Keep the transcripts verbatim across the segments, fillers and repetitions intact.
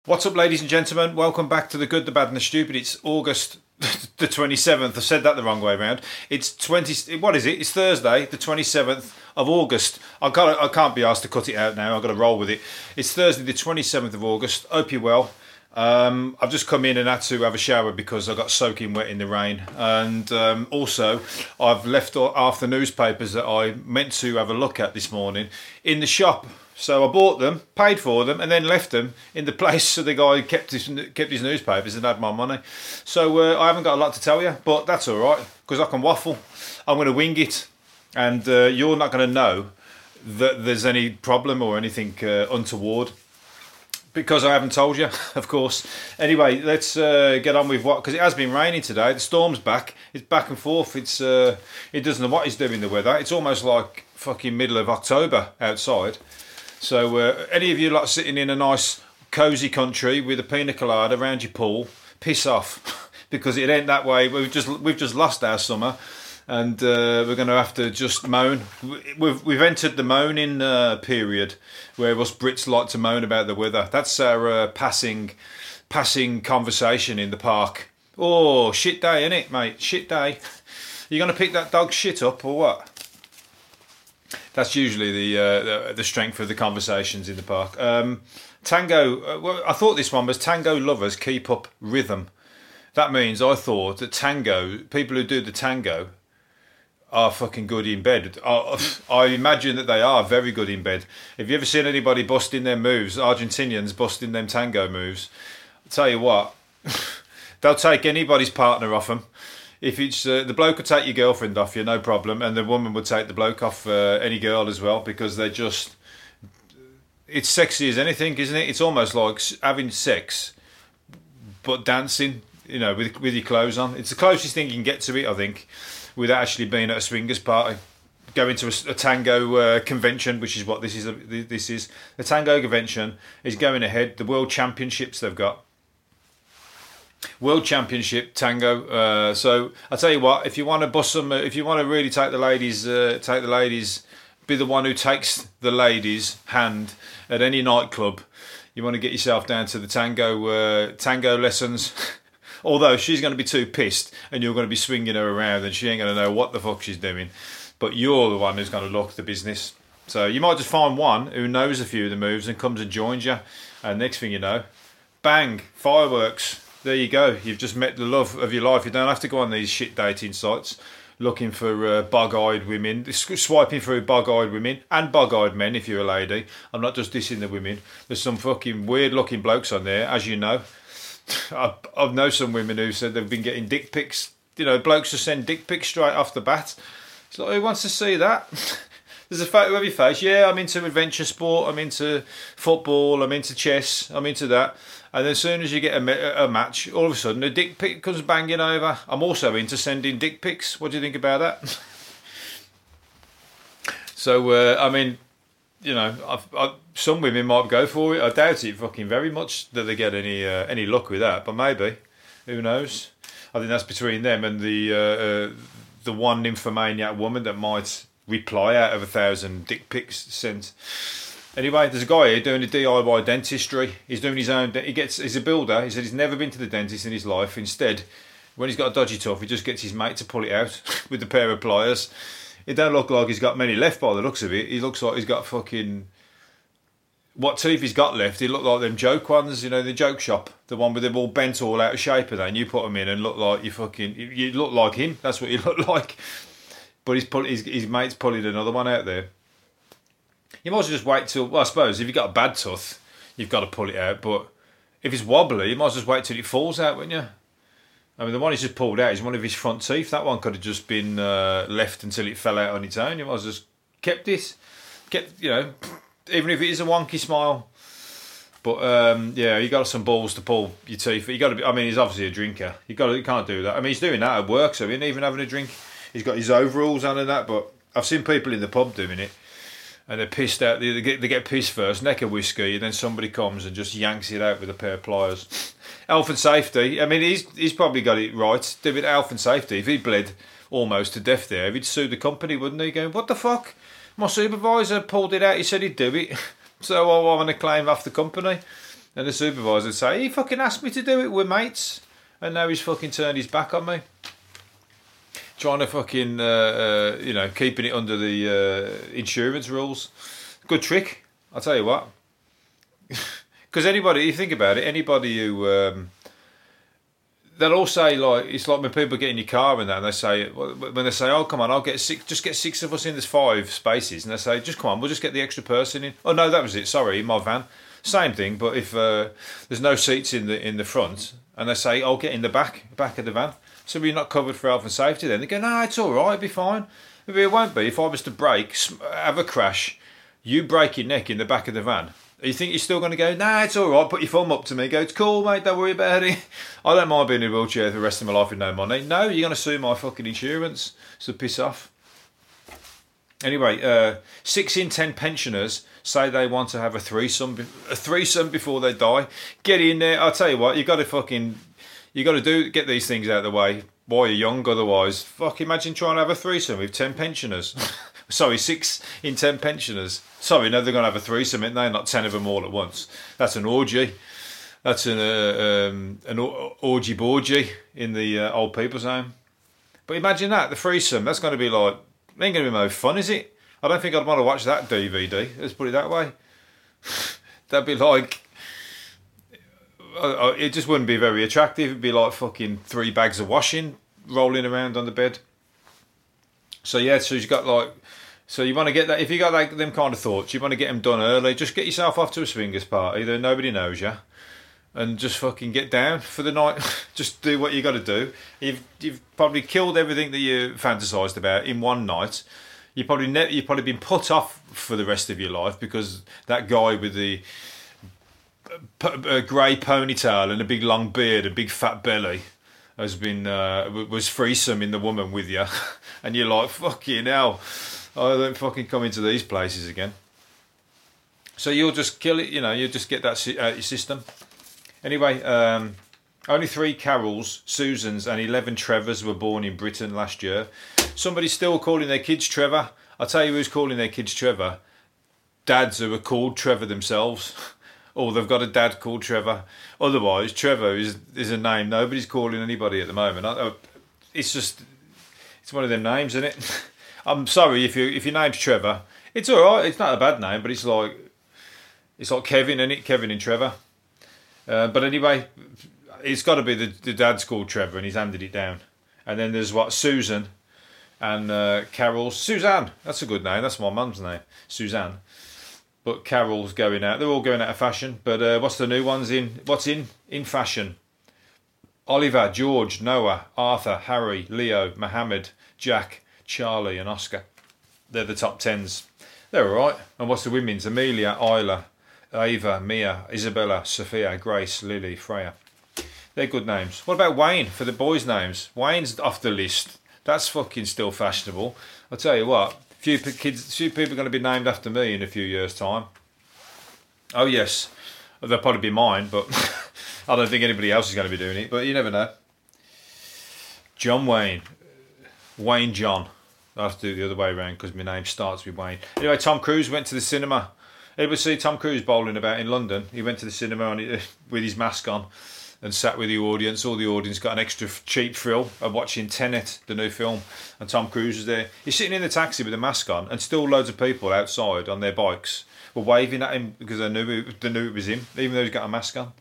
What's up, ladies and gentlemen? Welcome back to The Good, the Bad and the Stupid. It's August the twenty-seventh. I said that the wrong way around. It's twenty. What is it? It's Thursday, the twenty-seventh of August. I can't. I can't be asked to cut it out now. I've got to roll with it. It's Thursday, the twenty-seventh of August. Hope you're well. Um, I've just come in and had to have a shower because I got soaking wet in the rain, and um, also I've left half the newspapers that I meant to have a look at this morning in the shop. So I bought them, paid for them, and then left them in the place so the guy kept his kept his newspapers and had my money. So uh, I haven't got a lot to tell you, but that's all right because I can waffle. I'm going to wing it, and uh, you're not going to know that there's any problem or anything uh, untoward because I haven't told you, of course. Anyway, let's uh, get on with what, because it has been raining today. The storm's back. It's back and forth. It's uh, it doesn't know what it's doing, the weather. It's almost like fucking middle of October outside. So uh, any of you lot sitting in a nice cosy country with a pina colada around your pool, piss off because it ain't that way. We've just we've just lost our summer, and uh, we're going to have to just moan. We've we've entered the moaning uh, period where us Brits like to moan about the weather. That's our uh, passing passing conversation in the park. Oh, shit day, innit, mate? Shit day. You going to pick that dog shit up or what? That's usually the, uh, the the strength of the conversations in the park. Um, tango, uh, well, I thought this one was tango lovers keep up rhythm. That means I thought that tango, people who do the tango are fucking good in bed. I, I imagine that they are very good in bed. Have you ever seen anybody busting their moves, Argentinians busting them tango moves? I'll tell you what, they'll take anybody's partner off them. If it's uh, the bloke would take your girlfriend off you, no problem, and the woman would take the bloke off uh, any girl as well because they're just, it's sexy as anything, isn't it? It's almost like having sex, but dancing, you know, with with your clothes on. It's the closest thing you can get to it, I think, without actually being at a swingers party. Going to a, a tango uh, convention, which is what this is. A, this is the tango convention is going ahead. The world championships they've got. World Championship tango. Uh, so I tell you what, if you want to bust some, if you want to really take the ladies, uh, take the ladies, be the one who takes the ladies' hand at any nightclub. You want to get yourself down to the tango, uh, tango lessons. Although she's going to be too pissed, and you're going to be swinging her around, and she ain't going to know what the fuck she's doing. But you're the one who's going to look the business. So you might just find one who knows a few of the moves and comes and joins you, and next thing you know, bang, fireworks. There you go. You've just met the love of your life. You don't have to go on these shit dating sites looking for uh, bug-eyed women, swiping through bug-eyed women and bug-eyed men if you're a lady. I'm not just dissing the women. There's some fucking weird-looking blokes on there, as you know. I, I know some women who said they've been getting dick pics. You know, blokes just send dick pics straight off the bat. It's like, who wants to see that? There's a photo of your face. Yeah, I'm into adventure sport. I'm into football. I'm into chess. I'm into that. And then as soon as you get a, a match, all of a sudden a dick pic comes banging over. I'm also into sending dick pics. What do you think about that? So, uh, I mean, you know, I've, I, some women might go for it. I doubt it fucking very much that they get any uh, any luck with that. But maybe. Who knows? I think that's between them and the, uh, uh, the one nymphomaniac woman that might reply out of a thousand dick pics sent. Anyway, there's a guy here doing a D I Y dentistry. He's doing his own. He gets. He's a builder. He said he's never been to the dentist in his life. Instead, when he's got a dodgy tooth, he just gets his mate to pull it out with a pair of pliers. It don't look like he's got many left by the looks of it. He looks like he's got fucking. What teeth he's got left? He look like them joke ones, you know, the joke shop, the one with them all bent all out of shape, and then you put them in and look like you fucking. You look like him. That's what you look like. But he's pull, his, his mate's pulling another one out there. You might as well just wait till, well, I suppose if you've got a bad tooth, you've got to pull it out. But if it's wobbly, you might as well just wait till it falls out, wouldn't you? I mean, the one he's just pulled out is one of his front teeth. That one could have just been uh, left until it fell out on its own. You might as well just kept it. Kept, you know, even if it is a wonky smile. But, um, yeah, you got some balls to pull your teeth. You got to be, I mean, he's obviously a drinker. You got to, you can't do that. I mean, he's doing that at work, so he ain't even having a drink. He's got his overalls on and that, but I've seen people in the pub doing it. And they're pissed out. They get, they get pissed first, neck of whiskey, and then somebody comes and just yanks it out with a pair of pliers. Health and safety. I mean, he's he's probably got it right. Do it health and safety. If he bled almost to death there, he'd sue the company, wouldn't he? Going, what the fuck? My supervisor pulled it out. He said he'd do it, so I want to claim off the company. And the supervisor would say, he fucking asked me to do it with mates. And now he's fucking turned his back on me. Trying to fucking, uh, uh, you know, keeping it under the uh, insurance rules. Good trick, I'll tell you what. Because anybody, you think about it, anybody who... Um, they'll all say, like, it's like when people get in your car and that, and they say, when they say, oh, come on, I'll get six, just get six of us in, there's five spaces. And they say, just come on, we'll just get the extra person in. Oh, no, that was it, sorry, in my van. Same thing, but if uh, there's no seats in the in the front, and they say, I'll get in the back, back of the van. So we're not covered for health and safety then. They go, no, it's all right, it'll be fine. Maybe it won't be. If I was to break, have a crash, you break your neck in the back of the van, you think you're still going to go, nah, it's all right, put your thumb up to me, go, it's cool, mate, don't worry about it. I don't mind being in a wheelchair for the rest of my life with no money. No, you're going to sue my fucking insurance, so piss off. Anyway, uh, six in ten pensioners say they want to have a threesome, a threesome before they die. Get in there. I'll tell you what, you got to fucking, you got to do get these things out of the way while you're young. Otherwise, fuck, imagine trying to have a threesome with ten pensioners. Sorry, six in ten pensioners. Sorry, no, they're going to have a threesome, aren't they? Not ten of them all at once. That's an orgy. That's an uh, um, an orgy borgy in the uh, old people's home. But imagine that, the threesome. That's going to be like, it ain't going to be no fun, is it? I don't think I'd want to watch that D V D. Let's put it that way. That'd be like, uh, it just wouldn't be very attractive. It'd be like fucking three bags of washing rolling around on the bed. So yeah, so you've got like, so you want to get that, if you got like them kind of thoughts, you want to get them done early, just get yourself off to a swingers party, then nobody knows you, and just fucking get down for the night. Just do what you got to do. You've you've probably killed everything that you fantasised about in one night. You probably ne- you've probably been put off for the rest of your life because that guy with the p- grey ponytail and a big long beard, a big fat belly, has been uh, was threesome in the woman with you, and you're like, fucking hell, I don't fucking come into these places again. So you'll just kill it, you know, you'll just get that out of your system. Anyway, um, only three Carols, Susans and eleven Trevors were born in Britain last year. Somebody's still calling their kids Trevor. I'll tell you who's calling their kids Trevor. Dads who are called Trevor themselves. Or they've got a dad called Trevor. Otherwise, Trevor is is a name nobody's calling anybody at the moment. I, it's just, it's one of them names, isn't it? I'm sorry if you if your name's Trevor. It's all right. It's not a bad name, but it's like it's like Kevin, isn't it? Kevin and Trevor. Uh, but anyway, it's got to be the, the dad's called Trevor, and he's handed it down. And then there's what, Susan and uh, Carol. Suzanne. That's a good name. That's my mum's name, Suzanne. But Carol's going out. They're all going out of fashion. But uh, what's the new ones in? What's in in fashion? Oliver, George, Noah, Arthur, Harry, Leo, Mohammed, Jack, Charlie, and Oscar. They're the top tens. They're all right. And what's the women's? Amelia, Isla, Ava, Mia, Isabella, Sophia, Grace, Lily, Freya. They're good names. What about Wayne for the boys' names? Wayne's off the list. That's fucking still fashionable. I'll tell you what. Few kids, few people are going to be named after me in a few years' time. Oh yes, they'll probably be mine, but I don't think anybody else is going to be doing it. But you never know. John Wayne, Wayne John. I have to do it the other way around because my name starts with Wayne. Anyway, Tom Cruise went to the cinema. Anybody see Tom Cruise bowling about in London? He went to the cinema on it, with his mask on and sat with the audience. All the audience got an extra cheap thrill of watching Tenet, the new film, and Tom Cruise was there. He's sitting in the taxi with a mask on, and still loads of people outside on their bikes were waving at him because they knew it, they knew it was him, even though he's got a mask on.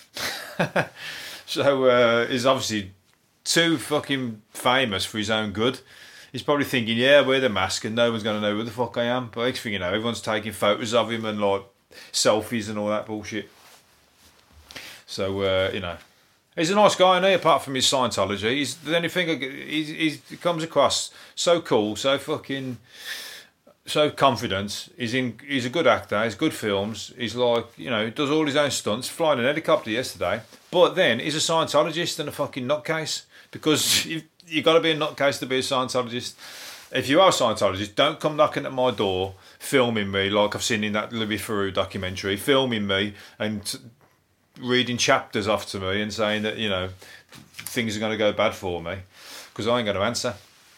So uh, he's obviously too fucking famous for his own good. He's probably thinking, yeah, wear the mask and no one's going to know who the fuck I am. But next thing you know, everyone's taking photos of him and like selfies and all that bullshit. So, uh, you know, he's a nice guy, isn't he, apart from his Scientology. He's the only thing, he's, he's, he comes across so cool, so fucking, so confident. He's in, he's a good actor, he's good films. He's like, you know, does all his own stunts, flying an helicopter yesterday. But then he's a Scientologist and a fucking nutcase. Because you've, you've got to be a nutcase to be a Scientologist. If you are a Scientologist, don't come knocking at my door, filming me like I've seen in that Louis Theroux documentary, filming me and T- reading chapters off to me and saying that, you know, things are going to go bad for me, because I ain't going to answer.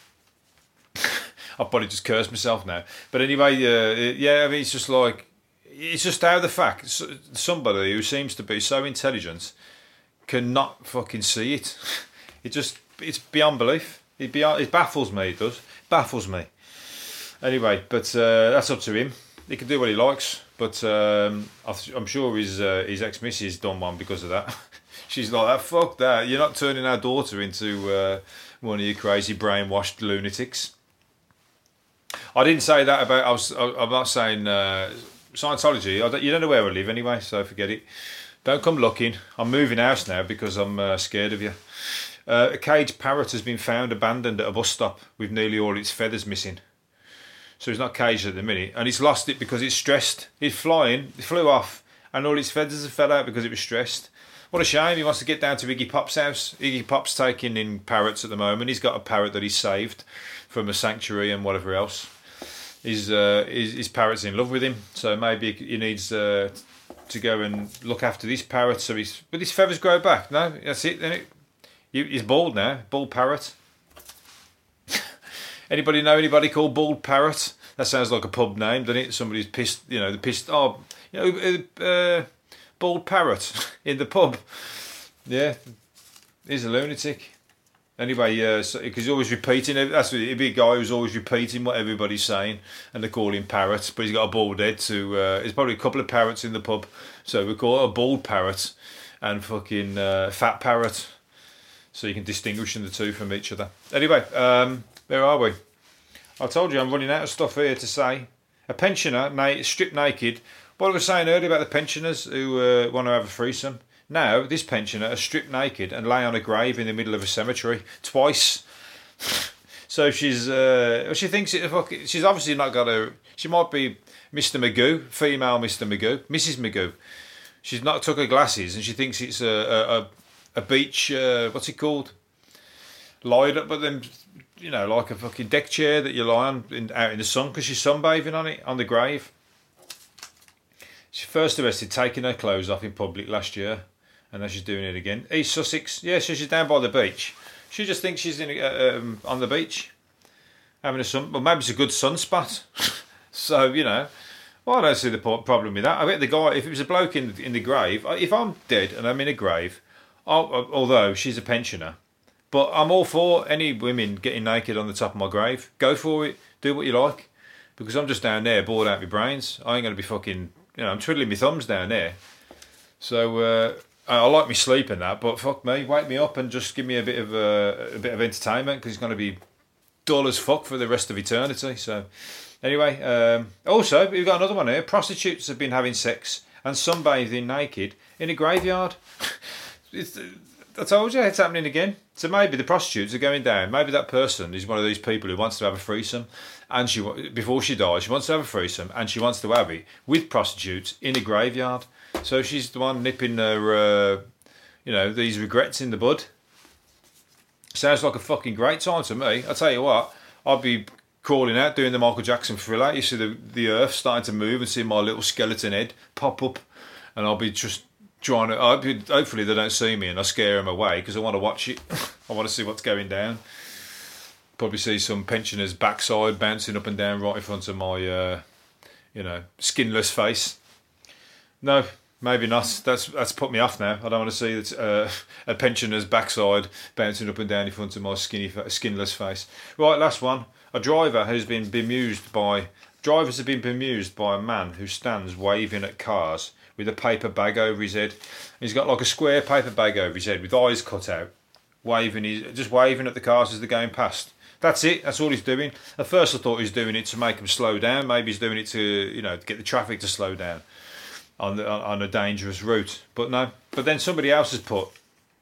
I'll probably just curse myself now. But anyway, uh, yeah, I mean, it's just like, it's just how the fact somebody who seems to be so intelligent cannot fucking see it. It just, it's beyond belief. It, beyond, it baffles me, it does. Baffles me. Anyway, but uh, that's up to him. He can do what he likes, but um, I'm sure his uh, his ex-missus done one because of that. She's like, that, fuck that. You're not turning our daughter into uh, one of you crazy brainwashed lunatics. I didn't say that about, I was, I'm not saying uh, Scientology. I don't, you don't know where I live anyway, so forget it. Don't come looking. I'm moving house now because I'm uh, scared of you. Uh, a caged parrot has been found abandoned at a bus stop with nearly all its feathers missing. So it's not caged at the minute, and it's lost it because it's stressed. It's flying, it flew off, and all its feathers have fell out because it was stressed. What a shame. He wants to get down to Iggy Pop's house. Iggy Pop's taking in parrots at the moment. He's got a parrot that he's saved from a sanctuary and whatever else. His, uh, his, his parrot's in love with him, so maybe he needs uh, to go and look after this parrot. So he's, but his feathers grow back. No, that's it. Then it, he's bald now. Bald parrot. Anybody know anybody called Bald Parrot? That sounds like a pub name, doesn't it? Somebody's pissed, you know, the pissed, oh, you know, uh, Bald Parrot in the pub. Yeah, he's a lunatic. Anyway, yeah, so, because he's always repeating, that's what, he'd be a guy who's always repeating what everybody's saying, and they call him Parrot, but he's got a bald head, so uh, there's probably a couple of parrots in the pub, so we call it a Bald Parrot and fucking uh, Fat Parrot, so you can distinguish the two from each other. Anyway, um... where are we? I told you I'm running out of stuff here to say. A pensioner, na- stripped naked. What I was saying earlier about the pensioners who uh, want to have a threesome. Now, this pensioner is stripped naked and lay on a grave in the middle of a cemetery. Twice. So she's, uh, she thinks it, she's obviously not got a, she might be Mister Magoo, female Mister Magoo, Missus Magoo. She's not took her glasses and she thinks it's a, a, a beach, uh, what's it called? Lied up, but then, you know, like a fucking deck chair that you lie on in, out in the sun because she's sunbathing on it, on the grave. She first arrested taking her clothes off in public last year, and now she's doing it again. East Sussex, yeah, so she's down by the beach. She just thinks she's in uh, um, on the beach, having a sun, well, maybe it's a good sunspot. So, you know, well, I don't see the problem with that. I bet the guy, if it was a bloke in, in the grave, if I'm dead and I'm in a grave, I'll, although she's a pensioner, but I'm all for any women getting naked on the top of my grave. Go for it. Do what you like. Because I'm just down there, bored out of my brains. I ain't going to be fucking, you know, I'm twiddling my thumbs down there. So, uh, I like me sleep and that, but fuck me, wake me up and just give me a bit of uh, a bit of entertainment because it's going to be dull as fuck for the rest of eternity. So, anyway, um, also, we've got another one here. Prostitutes have been having sex and sunbathing naked in a graveyard. It's... I told you, it's happening again. So maybe the prostitutes are going down. Maybe that person is one of these people who wants to have a threesome, and she before she dies, she wants to have a threesome, and she wants to have it with prostitutes in a graveyard. So she's the one nipping her, uh, you know, these regrets in the bud. Sounds like a fucking great time to me. I tell you what, I'd be crawling out doing the Michael Jackson Thriller. You see the the earth starting to move and see my little skeleton head pop up, and I'll be just. Trying to, hopefully they don't see me and I scare them away because I want to watch it. I want to see what's going down. Probably see some pensioner's backside bouncing up and down right in front of my, uh, you know, skinless face. No, maybe not. That's that's put me off now. I don't want to see that, uh, a pensioner's backside bouncing up and down in front of my skinny, skinless face. Right, last one. A driver has been bemused by drivers have been bemused by a man who stands waving at cars with a paper bag over his head. He's got like a square paper bag over his head with eyes cut out, waving, his, just waving at the cars as they're going past. That's it. That's all he's doing. At first, I thought he was doing it to make them slow down. Maybe he's doing it to, you know, to get the traffic to slow down on the, on a dangerous route. But no. But then somebody else has put.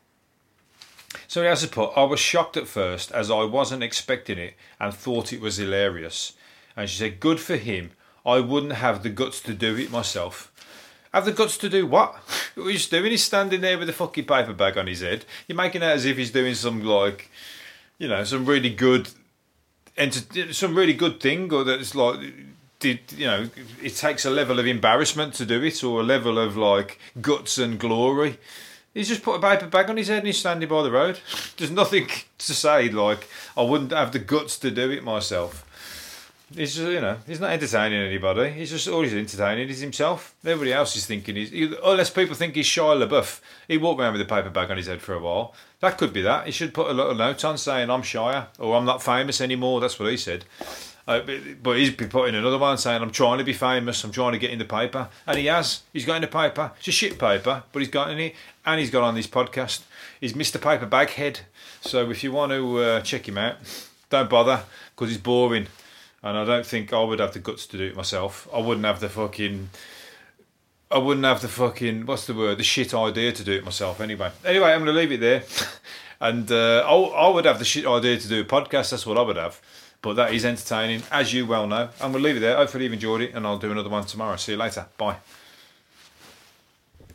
Somebody else has put. I was shocked at first as I wasn't expecting it and thought it was hilarious. And she said, "Good for him. I wouldn't have the guts to do it myself." Have the guts to do what? What he's doing? He's standing there with a fucking paper bag on his head. You're making it as if he's doing some like, you know, some really good, enter- some really good thing, or that it's like, did you know? It takes a level of embarrassment to do it, or a level of like guts and glory. He's just put a paper bag on his head and he's standing by the road. There's nothing to say like I wouldn't have the guts to do it myself. He's just, you know, he's not entertaining anybody. He's just all he's entertaining is himself. Everybody else is thinking he's, he, unless people think he's Shia LaBeouf. He walked around with a paper bag on his head for a while. That could be that. He should put a little note on saying I'm Shia or I'm not famous anymore. That's what he said. Uh, but, but he's been putting another one saying I'm trying to be famous. I'm trying to get in the paper, and he has. He's got in the paper. It's a shit paper, but he's got in it, and he's got on this podcast. He's Mister Paper Bag Head. So if you want to uh, check him out, don't bother because he's boring. And I don't think I would have the guts to do it myself. I wouldn't have the fucking... I wouldn't have the fucking... What's the word? The shit idea to do it myself anyway. Anyway, I'm going to leave it there. And uh, I, I would have the shit idea to do a podcast. That's what I would have. But that is entertaining, as you well know. And we'll leave it there. Hopefully you've enjoyed it. And I'll do another one tomorrow. See you later. Bye.